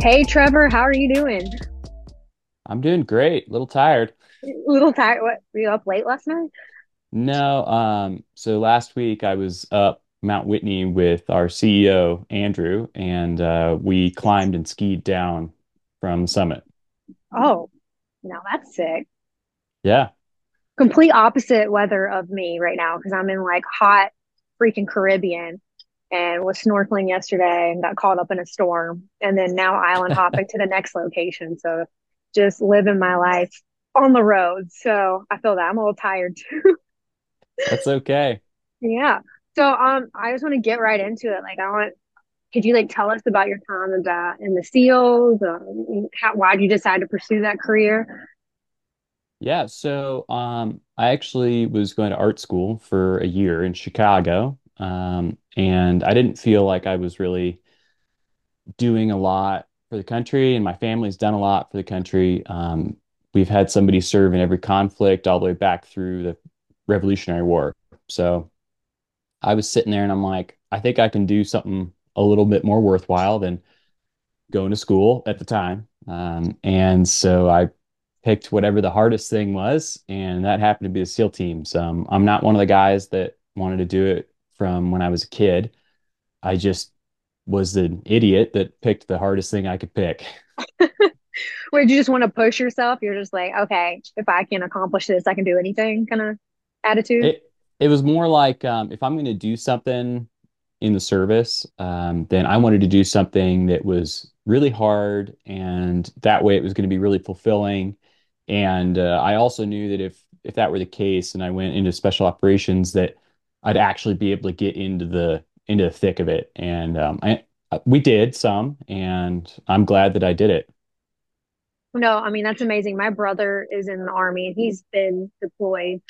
Hey Trevor, how are you doing? I'm doing great. A little tired. A little tired. What, were you up late last night? No, so last week I was up Mount Whitney with our CEO, Andrew, and we climbed and skied down from the summit. Oh, no, that's sick. Yeah. Complete opposite weather of me right now because I'm in like hot freaking Caribbean and was snorkeling yesterday and got caught up in a storm. And then now island hopping to the next location. So just living my life on the road. So I feel that I'm a little tired too. That's okay. Yeah. So I just want to get right into it. Could you like tell us about your time about in the SEALs? Why did you decide to pursue that career? Yeah, so I actually was going to art school for a year in Chicago. And I didn't feel like I was really doing a lot for the country, and my family's done a lot for the country. We've had somebody serve in every conflict all the way back through the Revolutionary War. So I was sitting there and I'm like, I think I can do something a little bit more worthwhile than going to school at the time. And so I picked whatever the hardest thing was, and that happened to be the SEAL teams. I'm not one of the guys that wanted to do it from when I was a kid. I just was an idiot that picked the hardest thing I could pick. Or did you just want to push yourself? You're just like, okay, if I can accomplish this, I can do anything kind of attitude. It was more like if I'm going to do something in the service, then I wanted to do something that was really hard, and that way it was going to be really fulfilling. And I also knew that if that were the case, and I went into special operations, that I'd actually be able to get into the thick of it. And we did some, and I'm glad that I did it. No, I mean that's amazing. My brother is in the army and he's been deployed,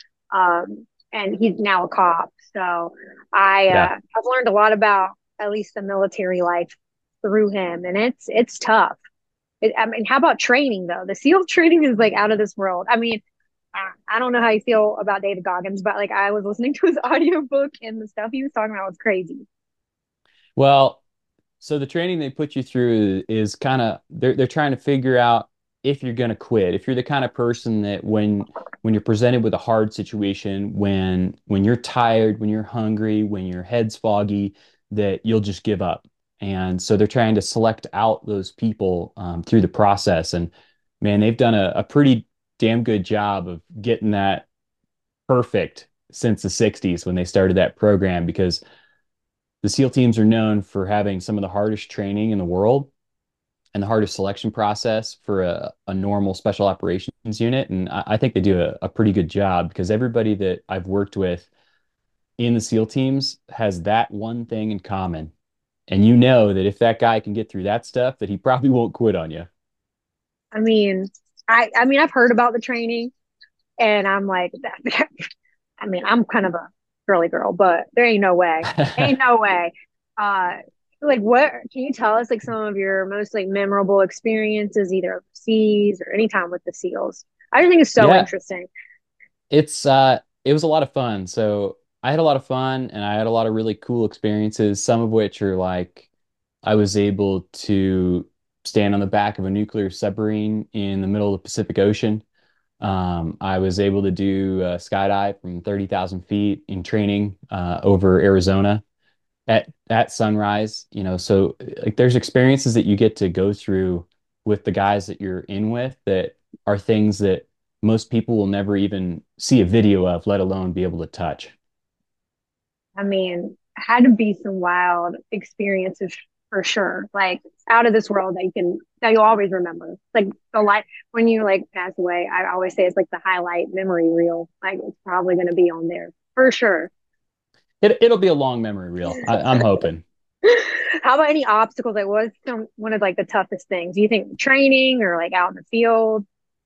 and he's now a cop. So Yeah. I've learned a lot about at least the military life through him, and it's tough. I mean, how about training though? The SEAL training is like out of this world. I mean, I don't know how you feel about David Goggins, but like I was listening to his audiobook and the stuff he was talking about was crazy. Well, so the training they put you through is kind of they're trying to figure out if you're going to quit. If you're the kind of person that when you're presented with a hard situation, when you're tired, when you're hungry, when your head's foggy, that you'll just give up. And so they're trying to select out those people through the process. And man, they've done a pretty damn good job of getting that perfect since the 60s when they started that program, because the SEAL teams are known for having some of the hardest training in the world and the hardest selection process for a normal special operations unit. And I think they do a pretty good job, because everybody that I've worked with in the SEAL teams has that one thing in common. And you know that if that guy can get through that stuff, that he probably won't quit on you. I mean, I mean I've heard about the training and I'm like I mean, I'm kind of a girly girl, but there ain't no way. Ain't no way. Uh like what can you tell us like some of your most like memorable experiences either overseas or anytime with the SEALs? I just think it's so Yeah, interesting. it was a lot of fun. So I had a lot of fun, and I had a lot of really cool experiences, some of which are like I was able to stand on the back of a nuclear submarine in the middle of the Pacific Ocean. I was able to do skydive from 30,000 feet in training over Arizona at sunrise. So like there's experiences that you get to go through with the guys that you're in with that are things that most people will never even see a video of, let alone be able to touch. I mean, had to be some wild experiences for sure. Like out of this world that you'll always remember. Like the light when you like pass away, I always say it's like the highlight memory reel. Like it's probably gonna be on there for sure. It'll be a long memory reel. I'm hoping. How about any obstacles? Like what's one of like the toughest things? Do you think training or like out in the field?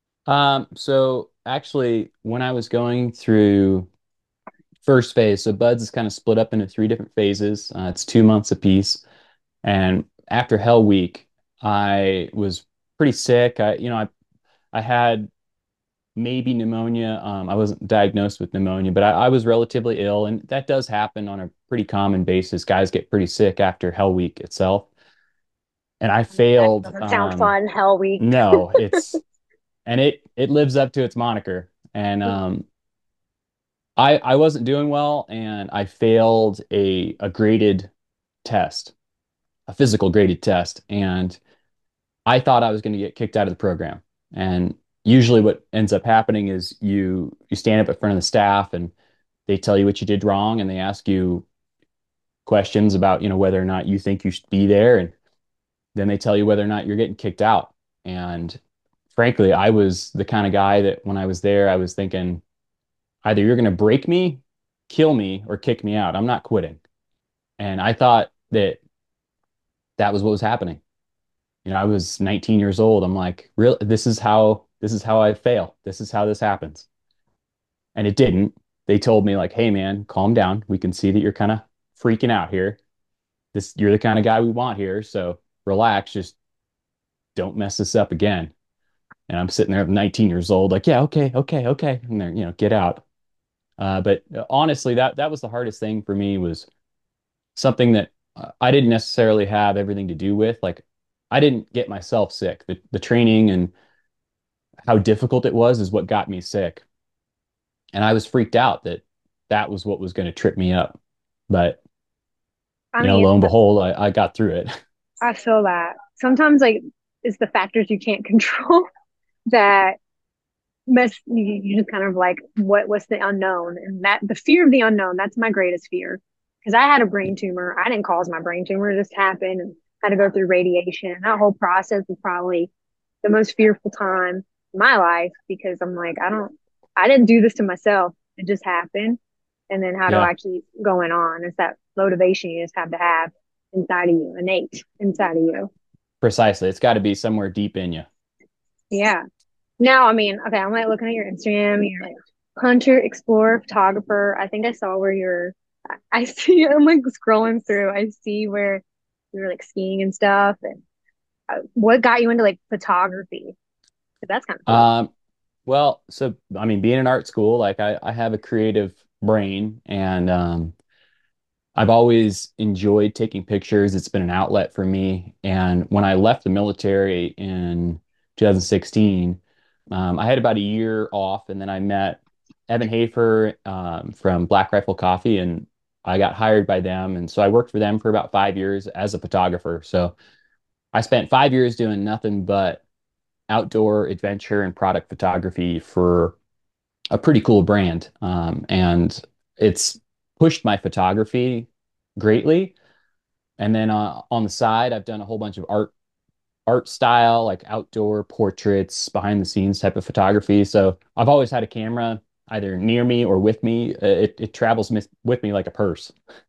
So actually, when I was going through first phase, so Buds is kind of split up into three different phases. It's 2 months apiece. And after Hell Week, I was pretty sick. I had maybe pneumonia. I wasn't diagnosed with pneumonia, but I was relatively ill, and that does happen on a pretty common basis. Guys get pretty sick after Hell Week itself. and I That failed. doesn't sound fun. Hell week. No, it lives up to its moniker. And I wasn't doing well, and I failed a graded test, a physical graded test, and I thought I was going to get kicked out of the program. And usually, what ends up happening is you stand up in front of the staff, and they tell you what you did wrong, and they ask you questions about whether or not you think you should be there, and then they tell you whether or not you're getting kicked out. And frankly, I was the kind of guy that when I was there, I was thinking either you're going to break me, kill me, or kick me out. I'm not quitting. And I thought that that was what was happening. I was 19 years old. I'm like, real, this is how I fail. This is how this happens. And it didn't. They told me like, hey man, calm down. We can see that you're kind of freaking out here. You're the kind of guy we want here. So relax, just don't mess this up again. And I'm sitting there at 19 years old, like, yeah, okay, okay, okay. And they're, get out. But honestly, that was the hardest thing for me was something that I didn't necessarily have everything to do with. Like, I didn't get myself sick. The training and how difficult it was is what got me sick. And I was freaked out that that was what was going to trip me up. But, I mean, lo and behold, I got through it. I feel that sometimes like it's the factors you can't control that you just kind of like what's the unknown, and that the fear of the unknown, that's my greatest fear. Because I had a brain tumor. I didn't cause my brain tumor, it just happened, and had to go through radiation. That whole process was probably the most fearful time in my life, because I'm like, I didn't do this to myself. It just happened. And then how do Yeah, I keep going on? It's that motivation you just have to have inside of you, innate inside of you. precisely. It's got to be somewhere deep in you. Yeah. Now, I mean, okay, I'm like looking at your Instagram. You're like hunter, explorer, photographer. I think I saw where I see, I'm like scrolling through. I see where you were like skiing and stuff. And what got you into like photography? 'Cause that's kind of cool. Um, well, so I mean, being in art school, like I have a creative brain, and I've always enjoyed taking pictures. It's been an outlet for me. And when I left the military in 2016, I had about a year off, and then I met Evan Hafer from Black Rifle Coffee, and I got hired by them. And so I worked for them for about 5 years as a photographer. So I spent 5 years doing nothing but outdoor adventure and product photography for a pretty cool brand. And it's pushed my photography greatly. And then on the side, I've done a whole bunch of art style, like outdoor portraits, behind the scenes type of photography. So I've always had a camera either near me or with me. It travels with me like a purse.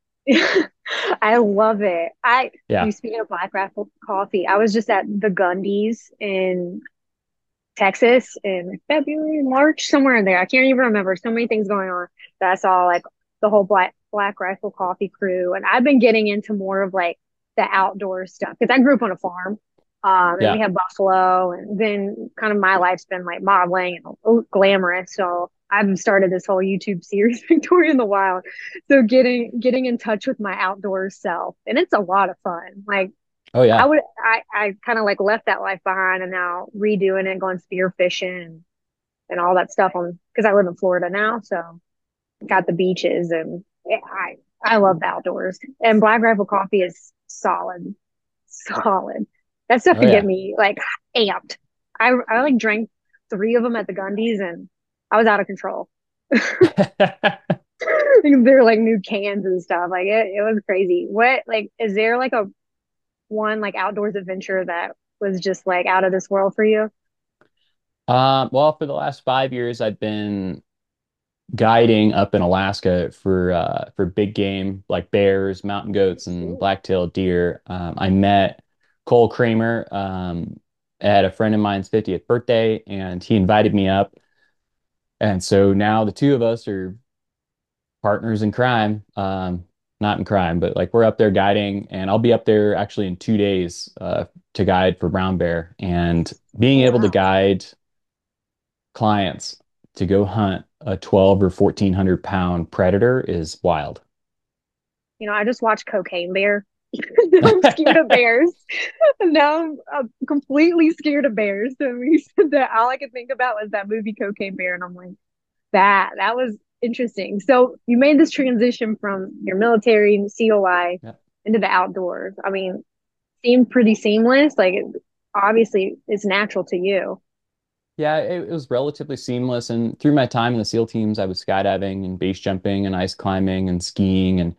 I love it. Yeah. You speaking of Black Rifle Coffee, I was just at the Gundies in Texas in February, March, somewhere in there. I can't even remember. So many things going on that I saw like the whole Black Rifle Coffee crew. And I've been getting into more of like the outdoor stuff because I grew up on a farm. And we Yeah. have buffalo, and then kind of my life's been like modeling and glamorous. So I've started this whole YouTube series, Victoria in the Wild. So getting in touch with my outdoor self, and it's a lot of fun. Like Oh yeah. I kind of like left that life behind, and now redoing it, going spear fishing and all that stuff on because I live in Florida now, so got the beaches, and yeah, I love the outdoors. And Black Rifle Coffee is solid, solid. That stuff Oh could get yeah. me like amped. I like drank three of them at the Gundies, and I was out of control. They're like new cans and stuff. Like it was crazy. What like is there like a one like outdoors adventure that was just like out of this world for you? Well, for the last 5 years, I've been guiding up in Alaska for big game like bears, mountain goats, and black-tailed deer. I met Cole Kramer at a friend of mine's 50th birthday, and he invited me up. And so now the two of us are partners in crime. Not in crime, but like we're up there guiding, and I'll be up there actually in 2 days to guide for brown bear. And being able to Wow. guide clients to go hunt a 12 or 1400 pound predator is wild. I just watched Cocaine Bear. Now I'm scared of bears. Now I'm completely scared of bears. So when you said that, all I could think about was that movie Cocaine Bear, and I'm like, that was interesting. So you made this transition from your military and COI Yeah. into the outdoors. I mean, seemed pretty seamless. Like, obviously, it's natural to you. Yeah, it was relatively seamless. And through my time in the SEAL teams, I was skydiving and base jumping and ice climbing and skiing. And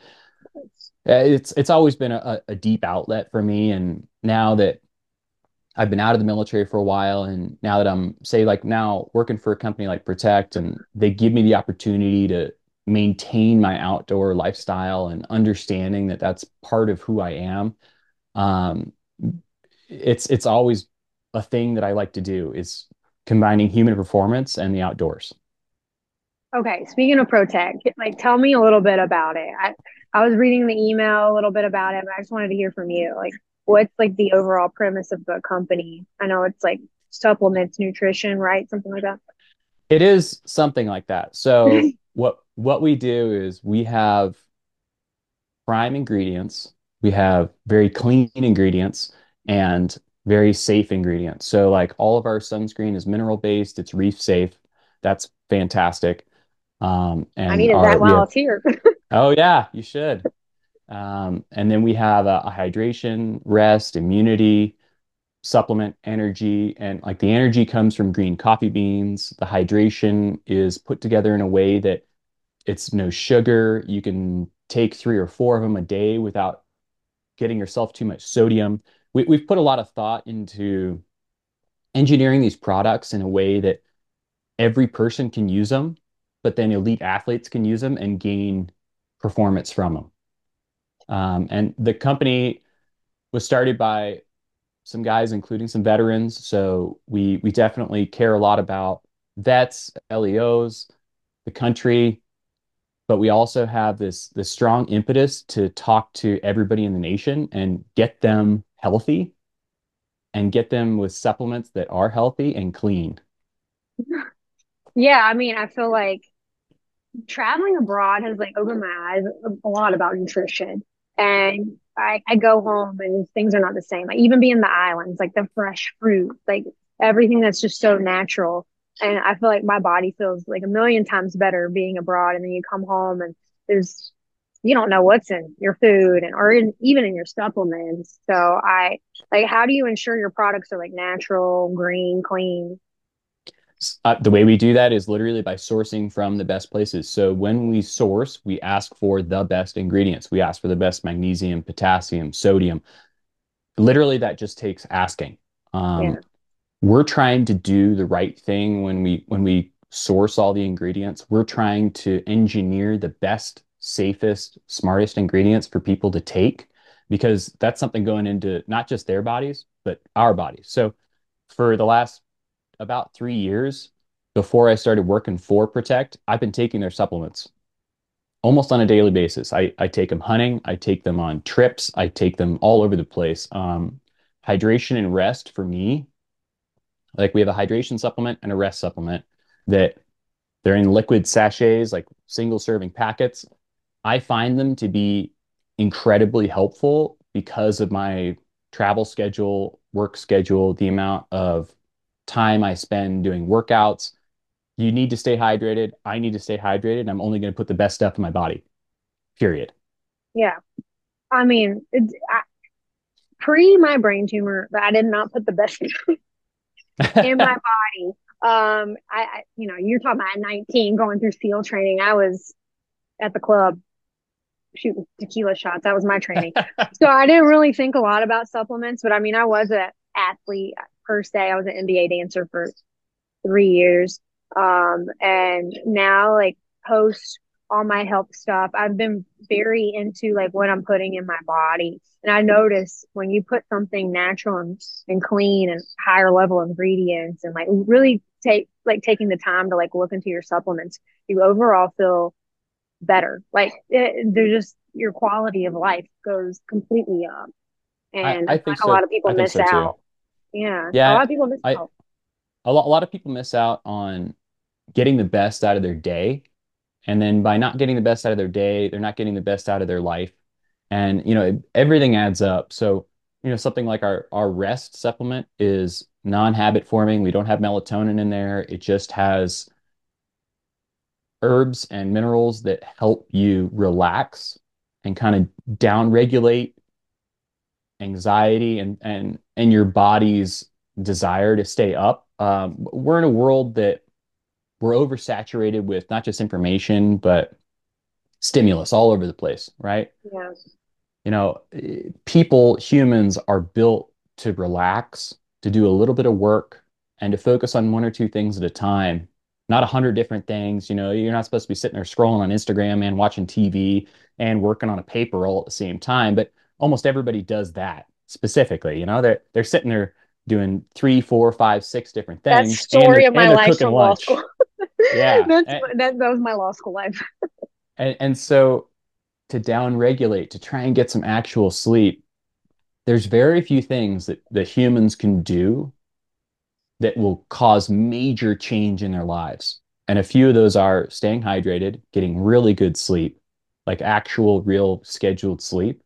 it's always been a deep outlet for me. And now that I've been out of the military for a while, and now that I'm, say, like now working for a company like Protect, and they give me the opportunity to maintain my outdoor lifestyle and understanding that that's part of who I am. Um, it's always a thing that I like to do is combining human performance and the outdoors. Okay, speaking of Protect, like tell me a little bit about it. I was reading the email a little bit about it, but I just wanted to hear from you. Like, what's like the overall premise of the company? I know it's like supplements, nutrition, right? Something like that. It is something like that. So what we do is we have prime ingredients, we have very clean ingredients, and very safe ingredients. So like all of our sunscreen is mineral based, it's reef safe. That's fantastic. I And needed our that we while I have was here. oh yeah, you should. And then we have a hydration, rest, immunity, supplement, energy, and like the energy comes from green coffee beans. The hydration is put together in a way that it's no sugar. You can take 3 or 4 of them a day without getting yourself too much sodium. We've put a lot of thought into engineering these products in a way that every person can use them, but then elite athletes can use them and gain performance from them. And the company was started by some guys, including some veterans. So we definitely care a lot about vets, LEOs, the country, but we also have this strong impetus to talk to everybody in the nation and get them healthy and get them with supplements that are healthy and clean. Yeah, I mean, I feel like traveling abroad has like opened my eyes a lot about nutrition. And I go home and things are not the same. Like even being the islands, like the fresh fruit, like everything that's just so natural. And I feel like my body feels like a million times better being abroad. And then you come home and there's you don't know what's in your food and or even in your supplements. So I like how do you ensure your products are like natural, green, clean? The way we do that is literally by sourcing from the best places. So when we source, we ask for the best ingredients. We ask for the best magnesium, potassium, sodium. Literally, that just takes asking. Um, Yeah. we're trying to do the right thing when we source all the ingredients. We're trying to engineer the best, safest, smartest ingredients for people to take because that's something going into not just their bodies, but our bodies. So for the last about 3 years before I started working for Protect, I've been taking their supplements almost on a daily basis. I take them hunting, I take them on trips, I take them all over the place. Hydration and rest for me, like we have a hydration supplement and a rest supplement that they're in liquid sachets, like single serving packets. I find them to be incredibly helpful because of my travel schedule, work schedule, the amount of time I spend doing workouts. You need to stay hydrated. I need to stay hydrated. I'm only going to put the best stuff in my body, period. Yeah. I mean, pre my brain tumor, I did not put the best in my body. You're talking about at 19 going through SEAL training. I was at the club shooting tequila shots. That was my training. So I didn't really think a lot about supplements, but I mean, I was an athlete per se. I was an NBA dancer for 3 years. And now like post all my health stuff, I've been very into like what I'm putting in my body. And I notice when you put something natural and clean and higher level ingredients and like really taking the time to like look into your supplements, you overall feel better. Like they're just your quality of life goes completely up. And I I feel think like a lot so. of people I think miss so too. out. Yeah, a lot Yeah, of people miss I out. a lot of people miss out on getting the best out of their day. And then by not getting the best out of their day, they're not getting the best out of their life. And, everything adds up. So, something like our rest supplement is non-habit forming. We don't have melatonin in there. It just has herbs and minerals that help you relax and kind of down regulate anxiety and your body's desire to stay up. We're in a world that we're oversaturated with not just information, but stimulus all over the place, right? Yeah. People, humans are built to relax, to do a little bit of work, and to focus on one or two things at a time, not 100 different things. You're not supposed to be sitting there scrolling on Instagram and watching TV and working on a paper all at the same time. But almost everybody does that specifically. They're sitting there doing three, four, five, six different That things, and story they're of my and they're life cooking from law school. lunch. Yeah. That was my law school life. And so to down regulate, to try and get some actual sleep, there's very few things that humans can do that will cause major change in their lives. And a few of those are staying hydrated, getting really good sleep, like actual, real scheduled sleep,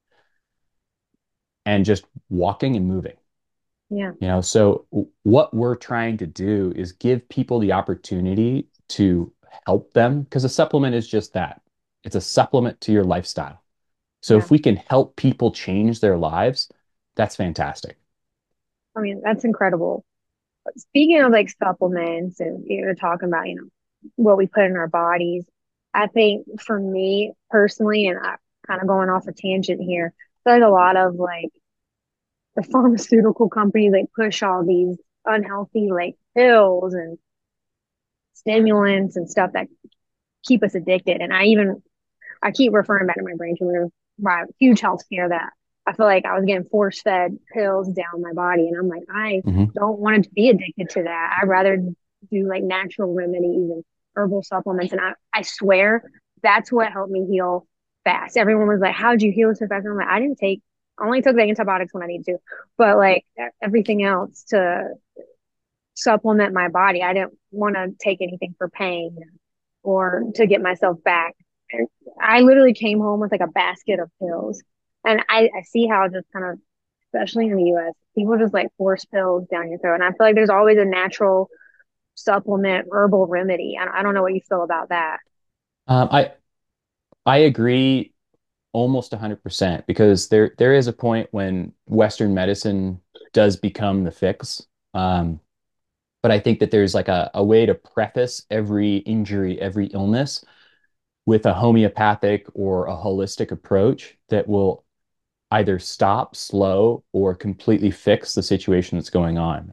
and just walking and moving. Yeah. So what we're trying to do is give people the opportunity to help them because a supplement is just that. It's a supplement to your lifestyle. So Yeah. if we can help people change their lives, that's fantastic. I mean, that's incredible. Speaking of like supplements and you're talking about, what we put in our bodies, I think for me personally, and I kind of going off a tangent here, there's a lot of like the pharmaceutical companies like push all these unhealthy like pills and stimulants and stuff that keep us addicted. And I keep referring back to my brain tumor, my huge health scare that I feel like I was getting force fed pills down my body. And I'm like, I Mhm. don't want to be addicted to that. I'd rather do like natural remedies and herbal supplements. And I swear that's what helped me heal fast. Everyone was like, how'd you heal so fast? And I'm like, I only took the antibiotics when I needed to, but like everything else to supplement my body. I didn't want to take anything for pain or to get myself back. And I literally came home with like a basket of pills. And I see how just kind of, especially in the US, people just like force pills down your throat. And I feel like there's always a natural supplement, herbal remedy. I don't know what you feel about that. Um, I I agree almost 100% because there is a point when Western medicine does become the fix. But I think that there's like a way to preface every injury, every illness with a homeopathic or a holistic approach that will either stop, slow, or completely fix the situation that's going on.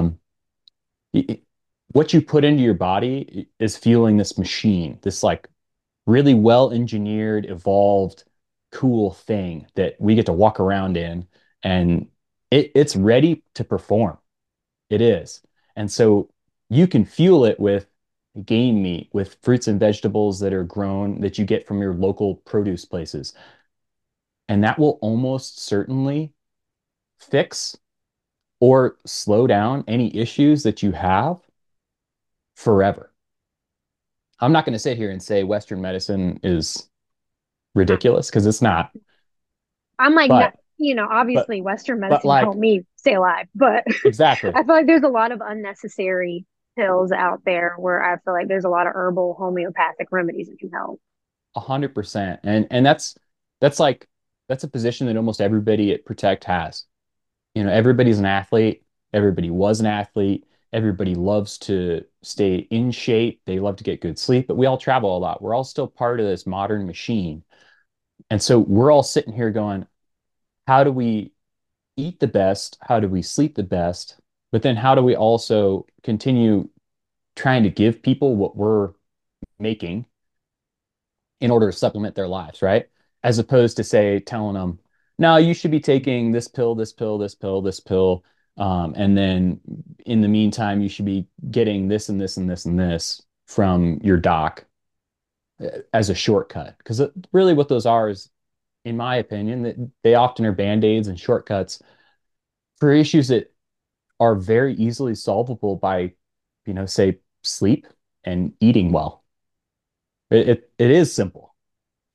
What you put into your body is fueling this machine, this like really well engineered, evolved, cool thing that we get to walk around in, and it's ready to perform. It is. And so you can fuel it with game meat, with fruits and vegetables that are grown that you get from your local produce places. And that will almost certainly fix or slow down any issues that you have forever. I'm not going to sit here and say Western medicine is ridiculous because it's not. I'm like, not, But, but, obviously Western but medicine helped like, me stay alive, but exactly, I feel like there's a lot of unnecessary pills out there where I feel like there's a lot of herbal homeopathic remedies that can help. 100%. And that's like, that's a position that almost everybody at Protect has. Everybody's an athlete. Everybody was an athlete. Everybody loves to stay in shape. They love to get good sleep, but we all travel a lot. We're all still part of this modern machine. And so we're all sitting here going, how do we eat the best? How do we sleep the best? But then how do we also continue trying to give people what we're making in order to supplement their lives, right? As opposed to say telling them, no, you should be taking this pill, this pill, this pill, this pill. And then in the meantime, you should be getting this and this and this and this from your doc as a shortcut. Because really what those are is, in my opinion, that they often are band-aids and shortcuts for issues that are very easily solvable by, say sleep and eating well. It is simple.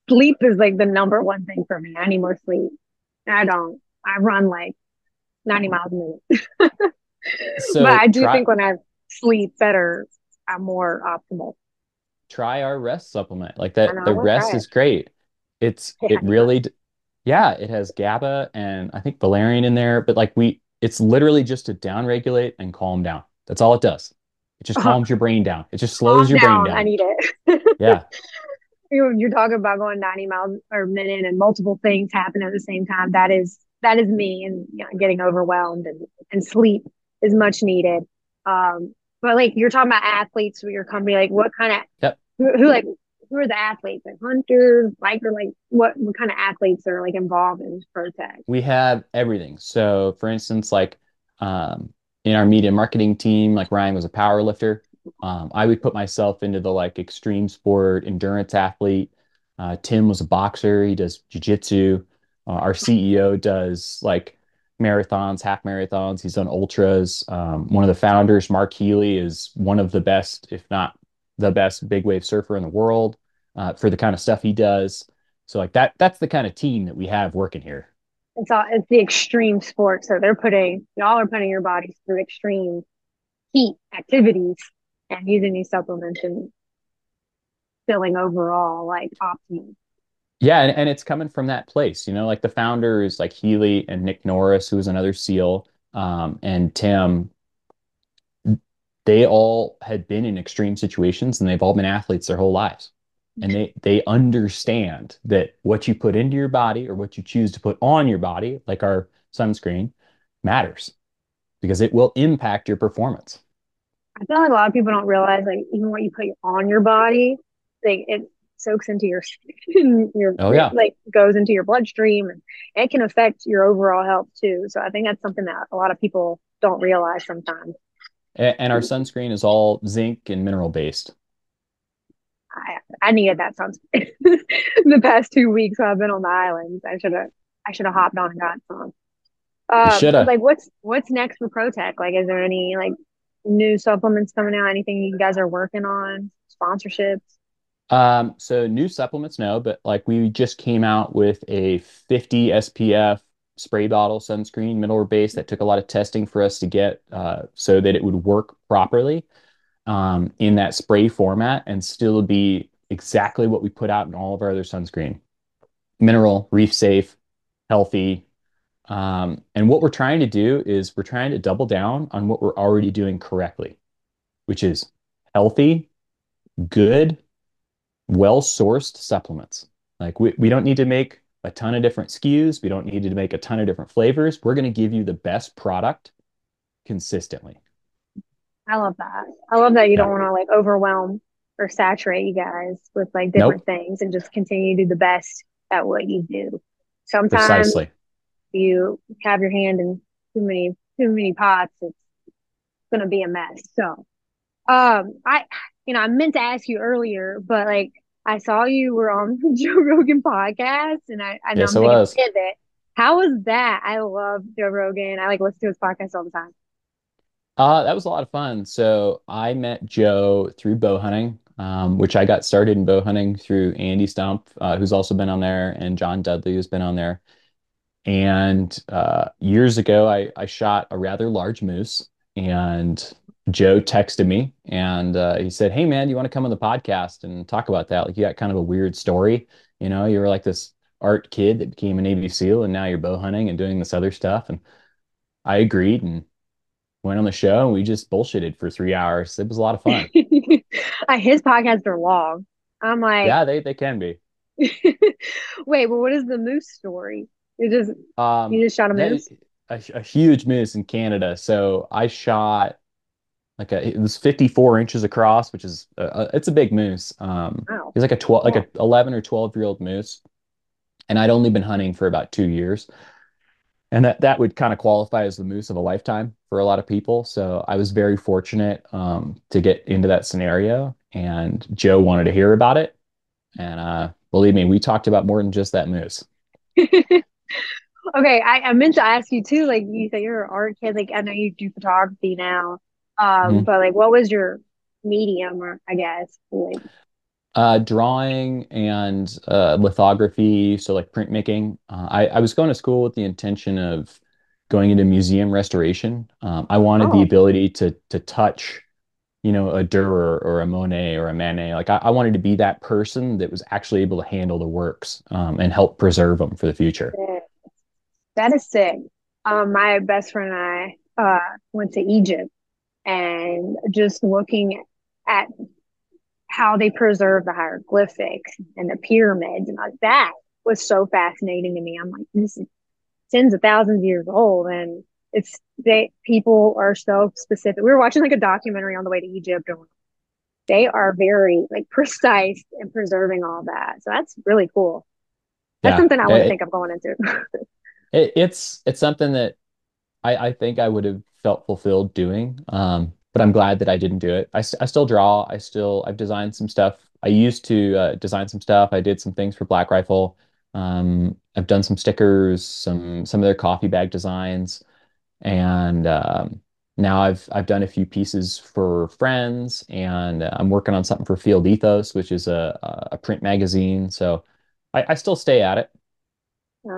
Sleep is like the number one thing for me. I need more sleep. I don't. I run like 90 miles a minute. But So I do think when I sleep better, I'm more optimal. try our rest supplement. Like I that, know I the will rest try it. is great. Yeah, I It need really, yeah, it has GABA and I think valerian in there, but it's literally just to down regulate and calm down. That's all it does. It just to calms your brain down. It just calm slows your brain down. I down. need it. Yeah. You're talking about going 90 miles a minute and multiple things happen at the same time. That is me, and getting overwhelmed, and sleep is much needed. But like you're talking about athletes with your company, like what kind of Yep. who are the athletes? Like hunters, biker, like what kind of athletes are like involved in this protest? We have everything. So, for instance, um, in our media marketing team, like Ryan was a power lifter. I would put myself into the like extreme sport endurance athlete. Tim was a boxer. He does jujitsu. Our CEO does like marathons, half marathons. He's done ultras. One of the founders, Mark Healy, is one of the best, if not the best, big wave surfer in the world for the kind of stuff he does. So, like that's the kind of team that we have working here. It's the extreme sport, so y'all are putting your bodies through extreme heat activities and using these supplements and feeling overall like optimal. Yeah, and it's coming from that place, like the founders like Healy and Nick Norris, who was another SEAL, and Tim, they all had been in extreme situations and they've all been athletes their whole lives. And they understand that what you put into your body or what you choose to put on your body, like our sunscreen, matters because it will impact your performance. I feel like a lot of people don't realize like even what you put on your body, like it soaks into your skin, Oh yeah. like goes into your bloodstream, and it can affect your overall health too. So I think that's something that a lot of people don't realize sometimes. And our sunscreen is all zinc and mineral based. I needed that sunscreen the past 2 weeks while I've been on the islands. I should have hopped on and got some. You shoulda. Like what's next for ProTech? Like, is there any like new supplements coming out? Anything you guys are working on? Sponsorships? So new supplements, no, but like we just came out with a 50 SPF spray bottle sunscreen, mineral base that took a lot of testing for us to get so that it would work properly in that spray format and still be exactly what we put out in all of our other sunscreen. Mineral, reef safe, healthy. And what we're trying to do is we're trying to double down on what we're already doing correctly, which is healthy, good, well-sourced supplements. Like we don't need to make a ton of different SKUs. We don't need to make a ton of different flavors. We're going to give you the best product consistently. I love that. I love that you don't Yeah. want to like overwhelm or saturate you guys with like different Nope. things and just continue to do the best at what you do. Sometimes Precisely. you have your hand in too many pots, it's gonna be a mess. So I meant to ask you earlier, but like I saw you were on the Joe Rogan podcast, and I know Yes, I'm it thinking was. pivot. How was that? I love Joe Rogan. I like listen to his podcast all the time. That was a lot of fun. So I met Joe through bow hunting, which I got started in bow hunting through Andy Stump, who's also been on there, and John Dudley, who's been on there. And years ago, I shot a rather large moose, and Joe texted me and he said, "Hey, man, do you want to come on the podcast and talk about that? Like, you got kind of a weird story. You were like this art kid that became a Navy SEAL, and now you're bow hunting and doing this other stuff." And I agreed and went on the show, and we just bullshitted for 3 hours. It was a lot of fun. His podcasts are long. I'm like, Yeah, they can be. wait, but what is the moose story? You just Um, you just shot a that moose? a huge moose in Canada. So I shot it was 54 inches across, which is it's a big moose. Wow. He's like a 12, like Yeah. a 11 or 12-year-old moose, and I'd only been hunting for about 2 years, and that would kind of qualify as the moose of a lifetime for a lot of people. So I was very fortunate to get into that scenario, and Joe wanted to hear about it, and believe me, we talked about more than just that moose. Okay, I meant to ask you too, like you said you're an art kid, like I know you do photography now. Mhm. But like what was your medium or I guess like Drawing and lithography, so like printmaking. I was going to school with the intention of going into museum restoration. I wanted the Oh, ability to touch, a Dürer or a Monet or a Manet. Like I wanted to be that person that was actually able to handle the works and help preserve them for the future. sick. That is sick. My best friend and I went to Egypt and just looking at how they preserve the hieroglyphics and the pyramids and like that was so fascinating to me. I'm like, this is tens of thousands of years old, and it's they people are so specific. We were watching like a documentary on the way to Egypt, and they are very like precise in preserving all that. So that's really cool. That's Yeah, something I want to think of going into. it's something that I think I would have felt fulfilled doing. But I'm glad that I didn't do it. I still draw. I've designed some stuff. I used to design some stuff. I did some things for Black Rifle. I've done some stickers, some of their coffee bag designs, and now I've done a few pieces for friends, and I'm working on something for Field Ethos, which is a print magazine. So I still stay at it. Yeah.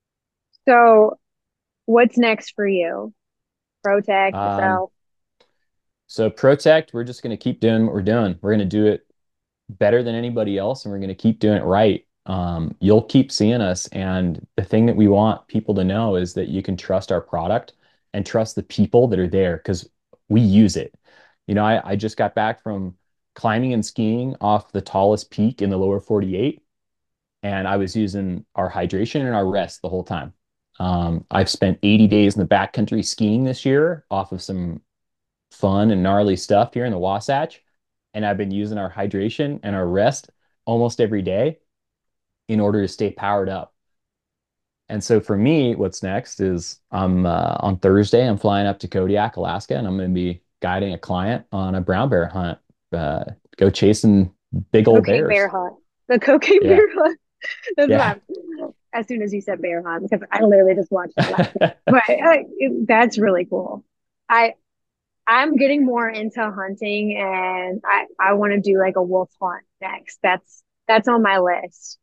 So what's next for you? Protect Um, yourself. so Protect, we're just going to keep doing what we're doing. We're going to do it better than anybody else, and we're going to keep doing it right. You'll keep seeing us, and the thing that we want people to know is that you can trust our product and trust the people that are there because we use it. I just got back from climbing and skiing off the tallest peak in the lower 48, and I was using our hydration and our rest the whole time. I've spent 80 days in the backcountry skiing this year off of some fun and gnarly stuff here in the Wasatch. And I've been using our hydration and our rest almost every day in order to stay powered up. And so for me, what's next is I'm on Thursday, I'm flying up to Kodiak, Alaska, and I'm going to be guiding a client on a brown bear hunt, uh, go chasing big old Cocaine bear bears. hunt. The cocaine Yeah. bear hunt. That's what Yeah. I'm. As soon as you said bear hunt, because I literally just watched that last night. But that's really cool. I I'm getting more into hunting, and I want to do like a wolf hunt next. That's on my list.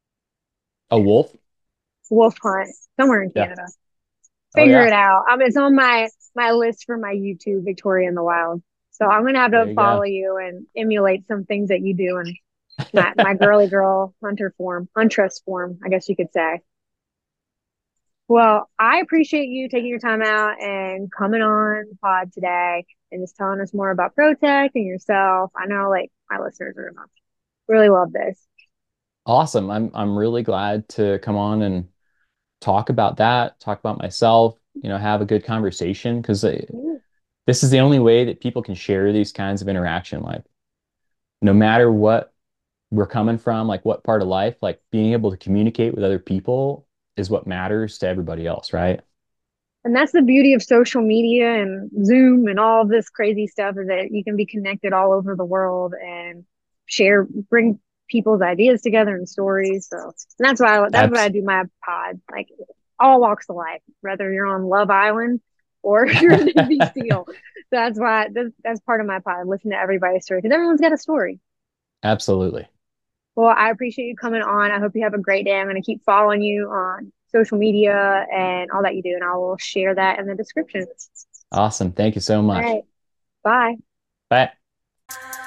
A wolf? Wolf hunt somewhere in Yeah. Canada. Oh, Figure it yeah. out. It's on my list for my YouTube, Victoria in the Wild. So I'm gonna have There to you follow go. you and emulate some things that you do and my girly girl hunter form, huntress form, I guess you could say. Well, I appreciate you taking your time out and coming on the pod today and just telling us more about Protect and yourself. I know like my listeners are gonna really love this. Awesome. I'm really glad to come on and talk about that, talk about myself, have a good conversation because this is the only way that people can share these kinds of interaction. Like, no matter what we're coming from, like what part of life, like being able to communicate with other people is what matters to everybody else, right? And that's the beauty of social media and Zoom and all of this crazy stuff is that you can be connected all over the world and bring people's ideas together and stories. So and that's why I Abs do my pod, like all walks of life, whether you're on Love Island or you're a Navy SEAL. That's part of my pod. Listen to everybody's story because everyone's got a story. Absolutely. Well, I appreciate you coming on. I hope you have a great day. I'm going to keep following you on social media and all that you do, and I will share that in the description. Awesome. Thank you so All much. right. Bye. Bye.